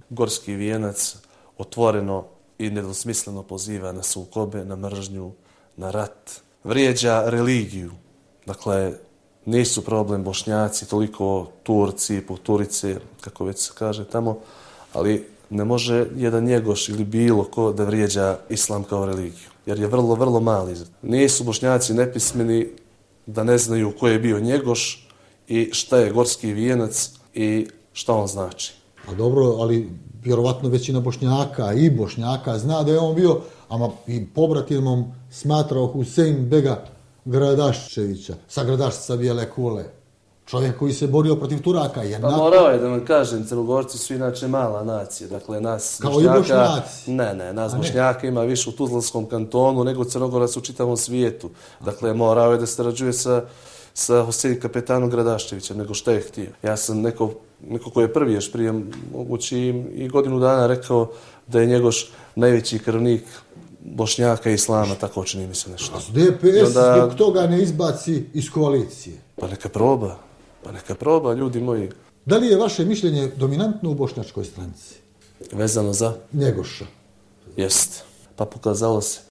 Gorski vijenac otvoreno i nedvosmisleno poziva na sukobe, na mržnju, na rat. Vrijeđa religiju. Dakle, nisu problem Bošnjaci, toliko Turci, Turice, kako već se kaže tamo, ali ne može jedan Njegoš ili bilo ko da vrijeđa islam kao religiju, jer je vrlo, vrlo mali. Nisu Bošnjaci nepismeni da ne znaju ko je bio Njegoš i šta je Gorski vijenac i šta on znači. A dobro, ali vjerovatno većina Bošnjaka zna da je on bio, ama i pobratimom smatrao Husein Bega Gradaščevića, sa Gradašca Bijele Kule. Čovjek koji se borio protiv Turaka. Pa morao je da vam kažem, Crnogorci su inače mala nacija. Dakle, nas kao Bošnjaka... i Bošnjaci. Nas Bošnjaka ima više u Tuzlanskom kantonu nego Crnogorac u čitavom svijetu. Dakle, morao je da sarađuje sa Husein kapetanom Gradaščevićem, nego što je htio. Ja sam neko ko je prvi još prije mogući i godinu dana rekao da je Njegoš najveći krvnik Bošnjaka i Islama, tako čini mi se nešto. A DPS zbog toga ne izbaci iz koalicije? Pa neka proba, ljudi moji. Da li je vaše mišljenje dominantno u bošnjačkoj stranci? Vezano za? Njegoša. Jest. Pa pokazalo se.